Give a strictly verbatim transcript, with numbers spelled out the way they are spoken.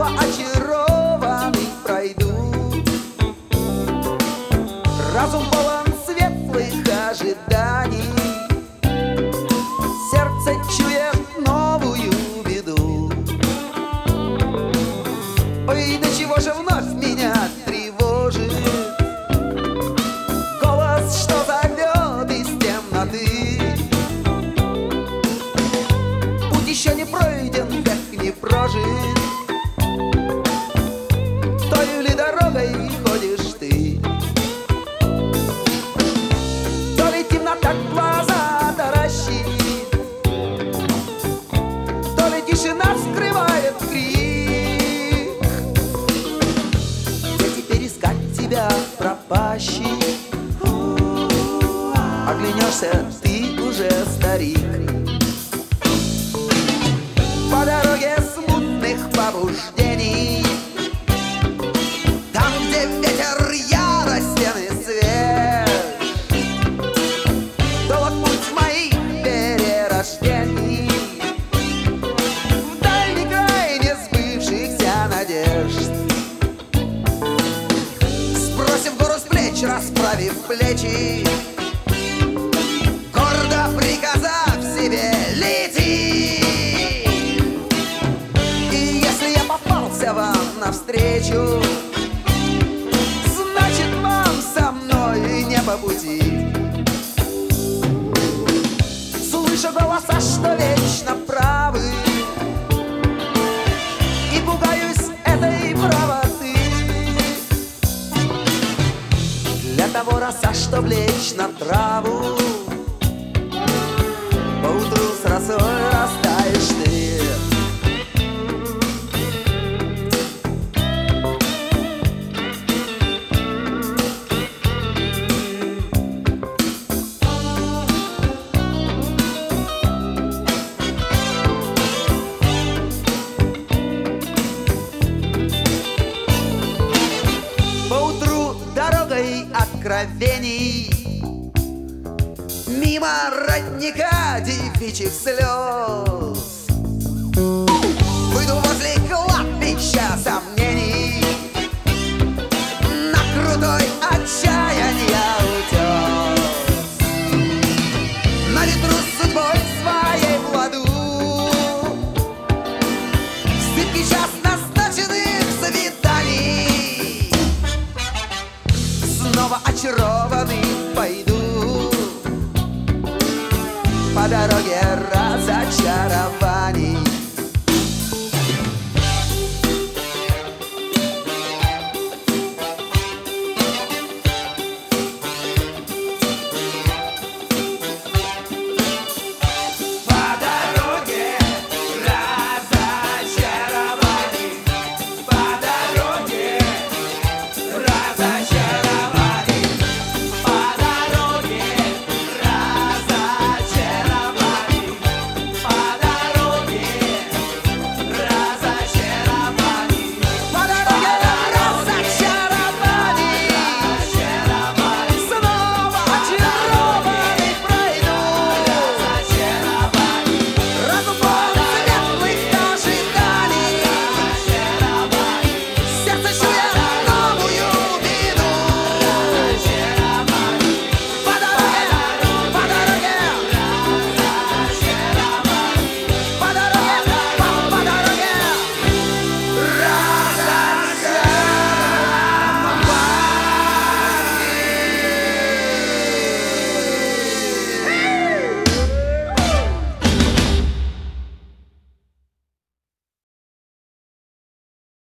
очарованный пройду. Разум полон светлых ожиданий, сердце чует новую беду. Ой, до чего же вновь меня тревожит голос, что зовет из темноты. Путь еще не пройден, век не прожит, тою ли дорогой ходишь ты? То ли темнота глаза таращит, то ли тишина скрывает крик. Где теперь искать тебя, пропащий? Оглянешься, ты уже старик. По дороге смутных побуждений, там, где ветер яростен и свеж, долг путь моих перерождений в дальний край несбывшихся надежд. Сбросив гору с плеч, расправив плечи, гордо приказав себе лети. И если я попался вам навстречу, значит, вам со мной не по пути. Слышу голоса, что вечно правы, и пугаюсь этой правоты. Для того роса, что влечь на траву, поутру с росой растаешь ты. Поутру дорогой откровений, мимо родника девичьих слез,